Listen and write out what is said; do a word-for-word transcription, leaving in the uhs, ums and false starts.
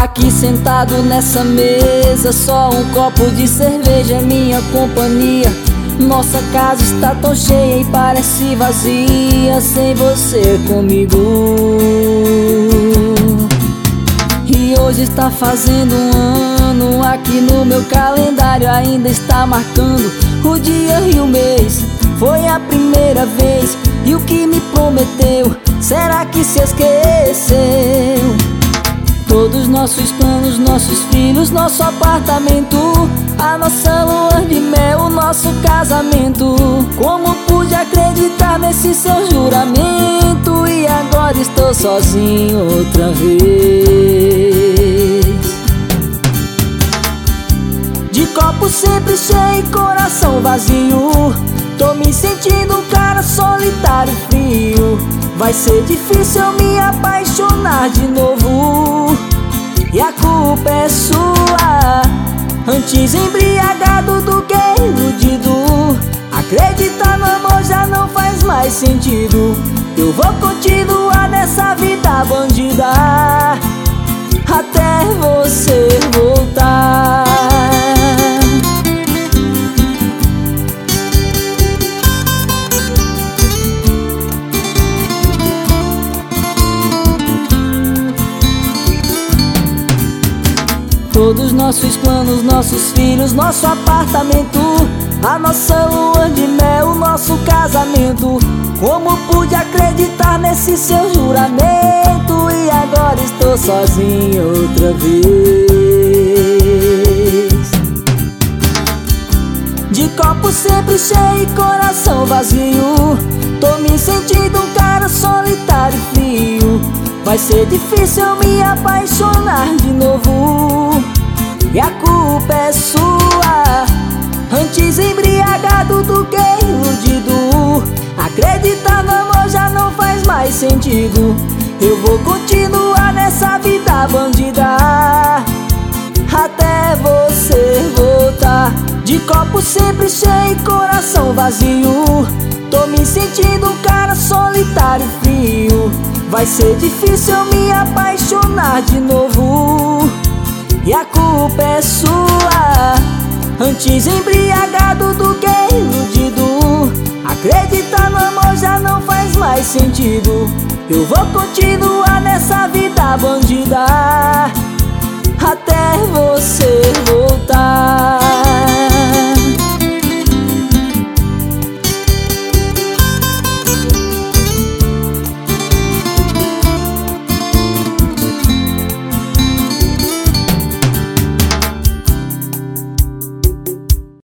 Aqui sentado nessa mesa, só um copo de cerveja é minha companhia. Nossa casa está tão cheia e parece vazia sem você comigo. E hoje está fazendo um ano, aqui no meu calendário ainda está marcando o dia e o mês. Foi a primeira vez, e o que me prometeu, será que se esqueceu? Todos nossos planos, nossos filhos, nosso apartamento, a nossa lua de mel, o nosso casamento. Como pude acreditar nesse seu juramento? E agora estou sozinho outra vez. De copo sempre cheio e coração vazio, tô me sentindo um cara solitário e frio. Vai ser difícil eu me apaixonar de novo, e a culpa é sua. Antes embriagado do que iludido, acreditar no amor já não faz mais sentido. Eu vou continuar nessa vida bandida até você voltar. Todos nossos planos, nossos filhos, nosso apartamento, a nossa lua de mel, o nosso casamento. Como pude acreditar nesse seu juramento? E agora estou sozinho outra vez. De copo sempre cheio e coração vazio, tô me sentindo um cara solitário e frio. Vai ser difícil eu me apaixonar de novo, e a culpa é sua. Antes embriagado do que iludido, acreditar no amor já não faz mais sentido. Eu vou continuar nessa vida bandida até você voltar. De copo sempre cheio e coração vazio, tô me sentindo um cara solitário e frio. Vai ser difícil eu me apaixonar de novo, e a culpa é sua. Antes embriagado do que iludido, acreditar no amor já não faz mais sentido. Eu vou continuar nessa vida bandida até você